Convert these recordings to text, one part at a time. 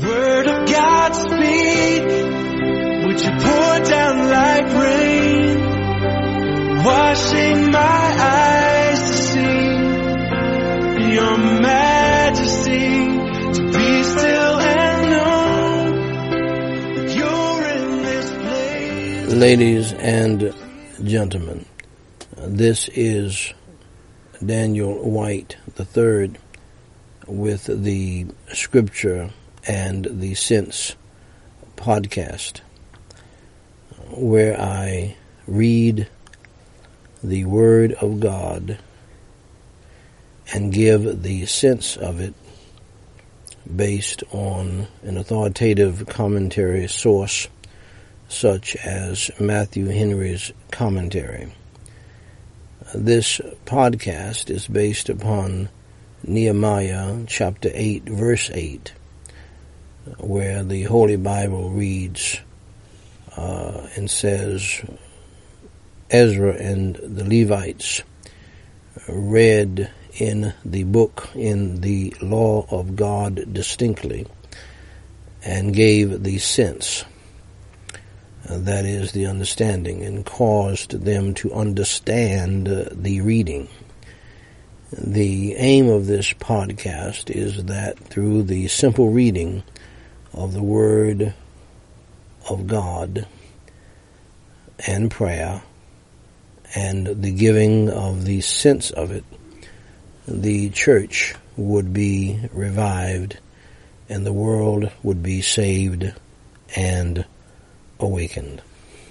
Word of God speak, would you pour down like rain, washing my eyes to see your majesty, to be still and know that you're in this place. Ladies and gentlemen, this is Daniel White III with the Scripture and the Sense podcast, where I read the Word of God and give the sense of it based on an authoritative commentary source such as Matthew Henry's commentary. This podcast is based upon Nehemiah chapter 8, verse 8, where the Holy Bible reads and says, Ezra and the Levites read in the book, in the law of God distinctly, and gave the sense, that is the understanding, and caused them to understand the reading. The aim of this podcast is that through the simple reading of the Word of God and prayer and the giving of the sense of it, the church would be revived and the world would be saved and awakened.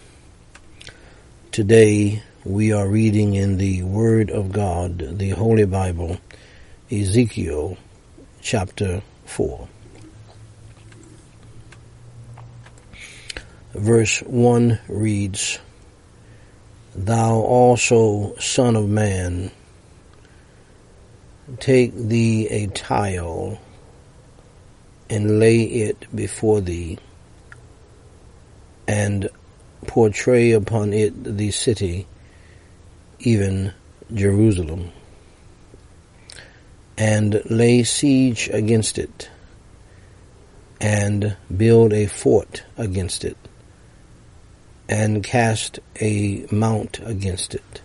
Today we are reading in the Word of God, the Holy Bible, Ezekiel chapter 4. Verse 1 reads, Thou also, son of man, take thee a tile and lay it before thee, and portray upon it the city, even Jerusalem, and lay siege against it, and build a fort against it, and cast a mount against it.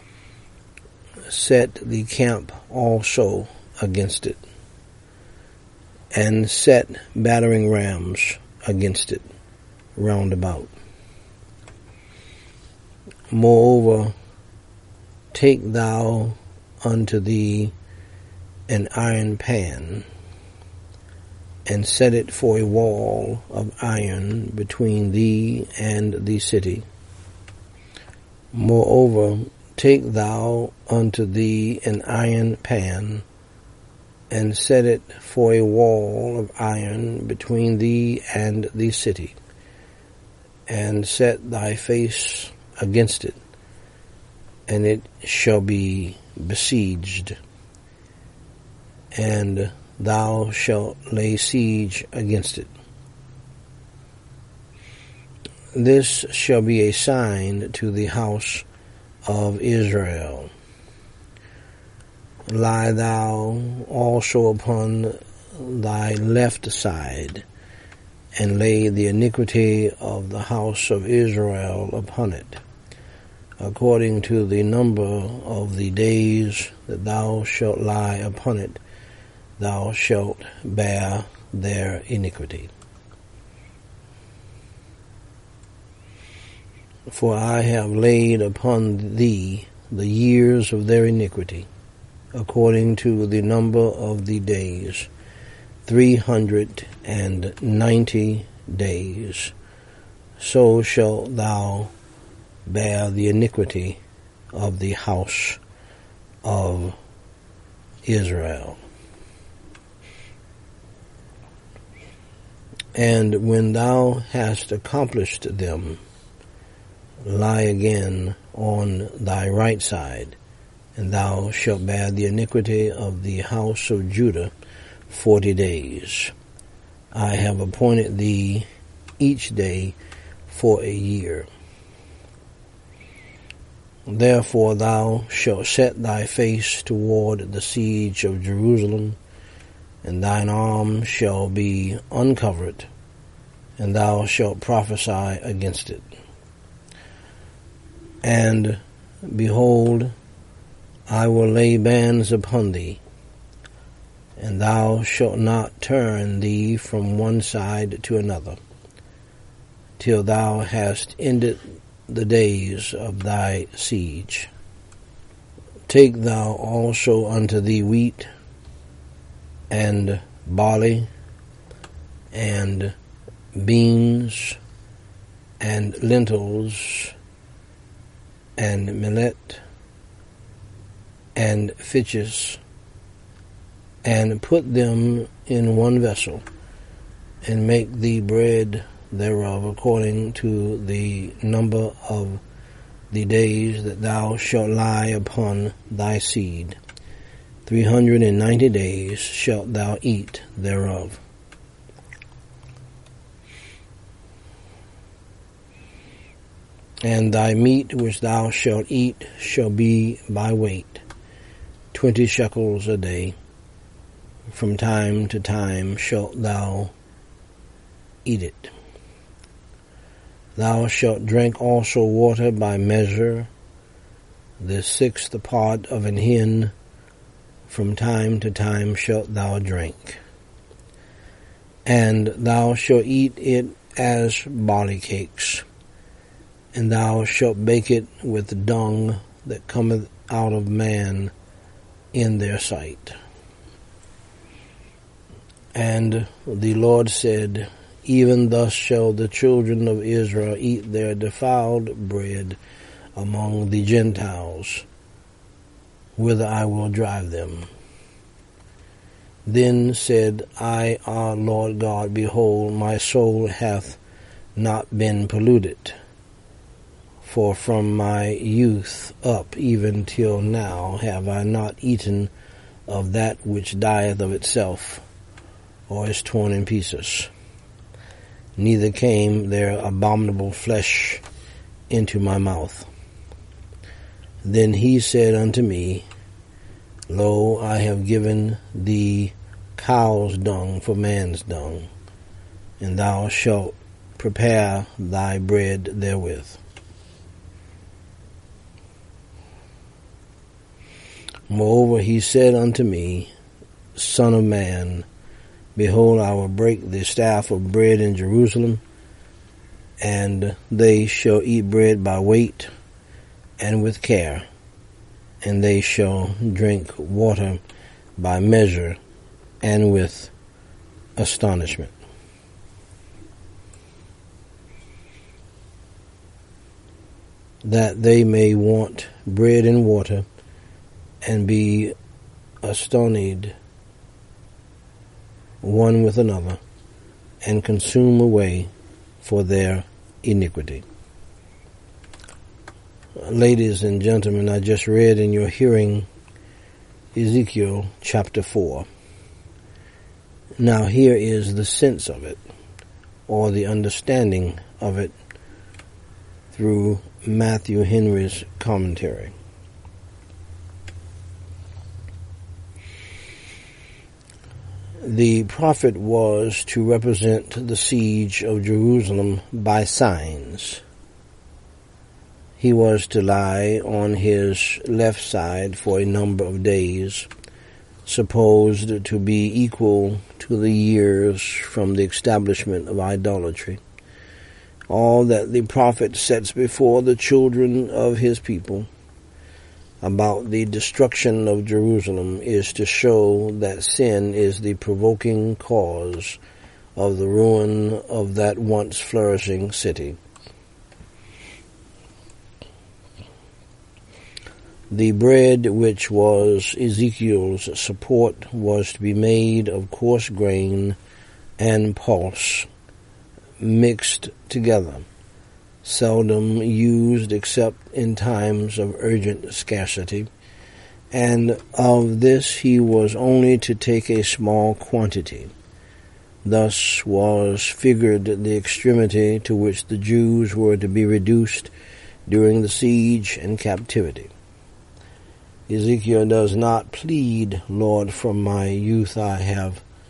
Set the camp also against it, and set battering rams against it round about. Moreover, take thou unto thee an iron pan, and set it for a wall of iron between thee and the city. Moreover, take thou unto thee an iron pan, and set it for a wall of iron between thee and the city, and set thy face against it, and it shall be besieged, and thou shalt lay siege against it. This shall be a sign to the house of Israel. Lie thou also upon thy left side, and lay the iniquity of the house of Israel upon it, according to the number of the days that thou shalt lie upon it, thou shalt bear their iniquity. For I have laid upon thee the years of their iniquity, according to the number of the days, 390 days. So shalt thou bear the iniquity of the house of Israel. And when thou hast accomplished them, lie again on thy right side, and thou shalt bear the iniquity of the house of Judah 40 days. I have appointed thee each day for a year. Therefore thou shalt set thy face toward the siege of Jerusalem, and thine arm shall be uncovered, and thou shalt prophesy against it. And behold, I will lay bands upon thee, and thou shalt not turn thee from one side to another, till thou hast ended the days of thy siege. Take thou also unto thee wheat, and barley, and beans, and lentils, and millet, and fitches, and put them in one vessel, and make thee bread thereof according to the number of the days that thou shalt lie upon thy seed. 390 days shalt thou eat thereof. And thy meat which thou shalt eat shall be by weight, 20 shekels a day. From time to time shalt thou eat it. Thou shalt drink also water by measure, the 1/6 part of an hin. From time to time shalt thou drink. And thou shalt eat it as barley cakes, and thou shalt bake it with dung that cometh out of man in their sight. And the Lord said, even thus shall the children of Israel eat their defiled bread among the Gentiles, whither I will drive them. Then said I, our Lord God, behold, my soul hath not been polluted, for from my youth up even till now have I not eaten of that which dieth of itself, or is torn in pieces. Neither came there abominable flesh into my mouth. Then he said unto me, lo, I have given thee cow's dung for man's dung, and thou shalt prepare thy bread therewith. Moreover, he said unto me, Son of man, behold, I will break the staff of bread in Jerusalem, and they shall eat bread by weight and with care, and they shall drink water by measure and with astonishment. That they may want bread and water, and be astonished one with another, and consume away for their iniquity. Ladies and gentlemen, I just read in your hearing Ezekiel chapter 4. Now here is the sense of it, or the understanding of it, through Matthew Henry's commentary. The prophet was to represent the siege of Jerusalem by signs. He was to lie on his left side for a number of days, supposed to be equal to the years from the establishment of idolatry. All that the prophet sets before the children of his people about the destruction of Jerusalem is to show that sin is the provoking cause of the ruin of that once flourishing city. The bread which was Ezekiel's support was to be made of coarse grain and pulse mixed together, seldom used except in times of urgent scarcity, and of this he was only to take a small quantity. Thus was figured the extremity to which the Jews were to be reduced during the siege and captivity. Ezekiel does not plead, Lord, from my youth I have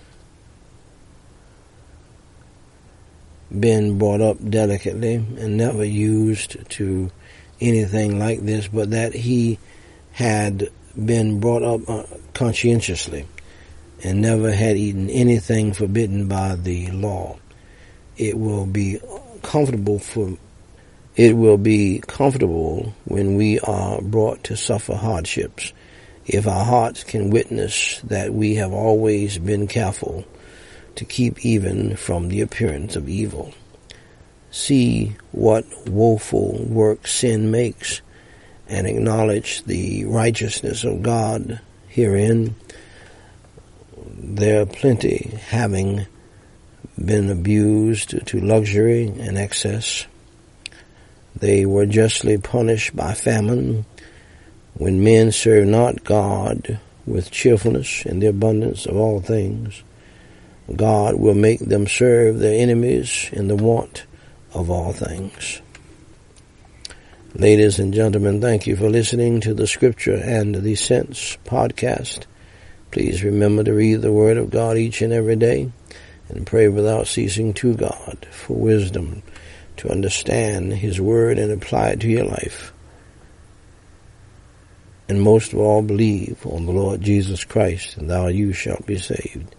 been brought up delicately and never used to anything like this, but that he had been brought up conscientiously and never had eaten anything forbidden by the law. It will be comfortable when we are brought to suffer hardships, if our hearts can witness that we have always been careful to keep even from the appearance of evil. See what woeful work sin makes, and acknowledge the righteousness of God herein. There are plenty having been abused to luxury and excess. They were justly punished by famine. When men serve not God with cheerfulness and the abundance of all things, God will make them serve their enemies in the want of all things. Ladies and gentlemen, thank you for listening to the Scripture and the Sense podcast. Please remember to read the Word of God each and every day and pray without ceasing to God for wisdom to understand His Word and apply it to your life. And most of all, believe on the Lord Jesus Christ, and you shalt be saved.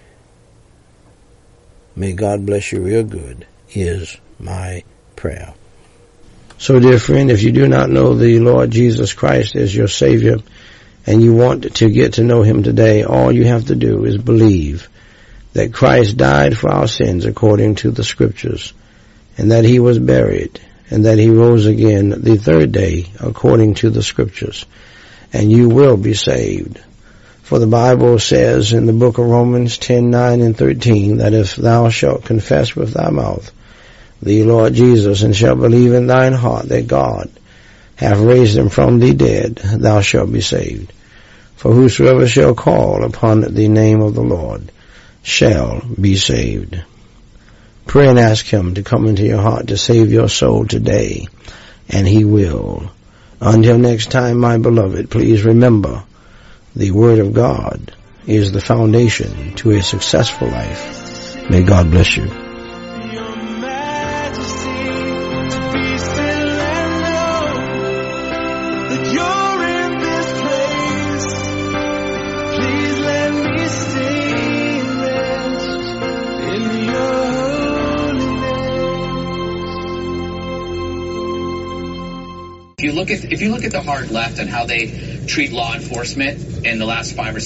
May God bless you real good, is my prayer. So, dear friend, if you do not know the Lord Jesus Christ as your Savior, and you want to get to know Him today, all you have to do is believe that Christ died for our sins according to the Scriptures, and that He was buried, and that He rose again the third day according to the Scriptures, and you will be saved. For the Bible says in the book of Romans 10:9 and 13, that if thou shalt confess with thy mouth the Lord Jesus, and shalt believe in thine heart that God hath raised Him from the dead, thou shalt be saved. For whosoever shall call upon the name of the Lord shall be saved. Pray and ask Him to come into your heart to save your soul today, and He will. Until next time, my beloved, please remember, the Word of God is the foundation to a successful life. May God bless you. If you look at the hard left and how they treat law enforcement in the last 5 or